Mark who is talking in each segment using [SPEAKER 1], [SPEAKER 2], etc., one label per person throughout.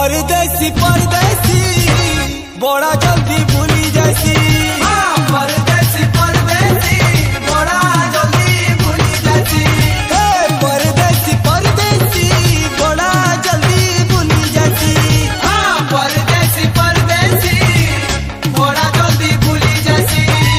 [SPEAKER 1] परदेसी परदेसी बड़ा जल्दी भूली जैसी। परदेसी परदेसी बड़ा जल्दी भूली जैसी। परदेसी परदेसी बड़ा जल्दी भूली जैसी। परदेसी परदेसी बड़ा जल्दी भूली जैसी।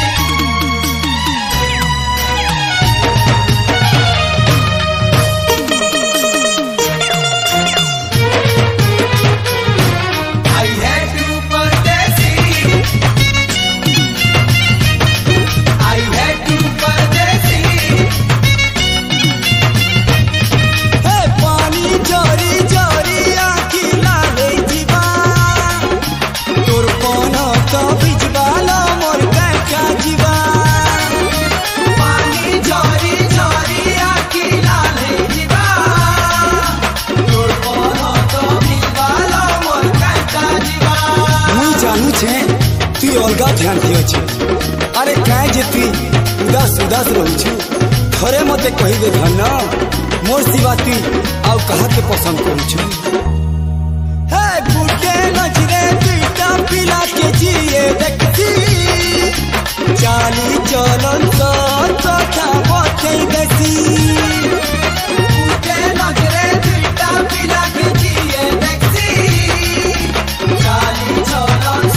[SPEAKER 1] तु अलगा ध्यान दियो छी। अरे काहे जे तु उदास उदास रहू छी थोड़े मते कहि दे धन मोर सिवा तु आउ कहा के पसंद करू छी। हे बुके नजरे पीटा पिला के जिए देखती चाली चलन तो था बते देसी। बुके नजरे पीटा पिला के जिए देखती चाली चलन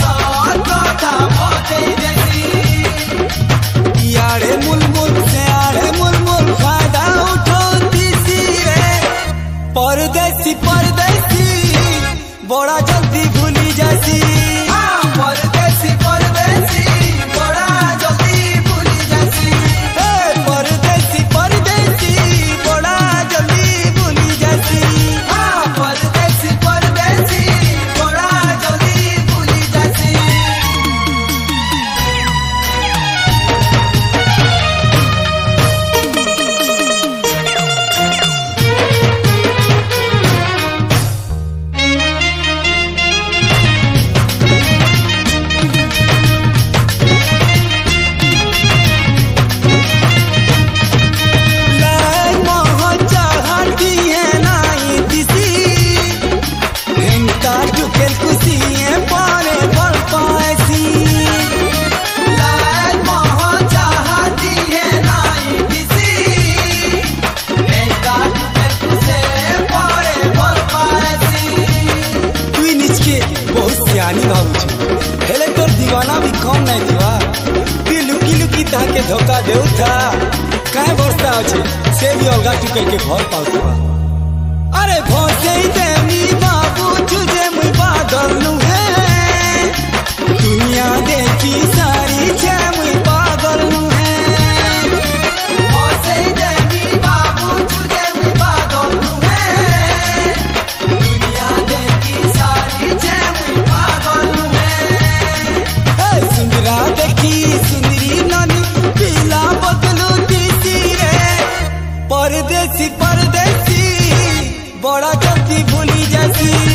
[SPEAKER 1] यारे मुलमुल से आड़े मुलमुल फायदा उठाती सी रे। परदेसी परदेसी बड़ा जल्दी भूली जैसी। परदेसी परदेसी बड़ा जल्दी भूली जैसी। परदेसी परदेसी बड़ा जल्दी भूली जैसी। परदेसी परदेसी बड़ा जल्दी भूली जैसी। हेले तोर दीवाना भी कम नहीं दीवा तू लुकी लुकी ताके धोखा देउ था काहे बरसता अछि से भी अलगा टुके के भर पाउतवा। अरे भोसे देमी बाबू तुझे मुई पागल नु है दुनिया देखी सारी छे मुई पागल नु है। भोसे देमी बाबू तुझे मुई पागल नु है दुनिया देखी सारी छे मुई पागल नु है। सुंदरा देखी सुंदरी नानी पीला बदलू तीसी रे। परदेसी परदेसी बड़ा जल्दी भूली जैसी।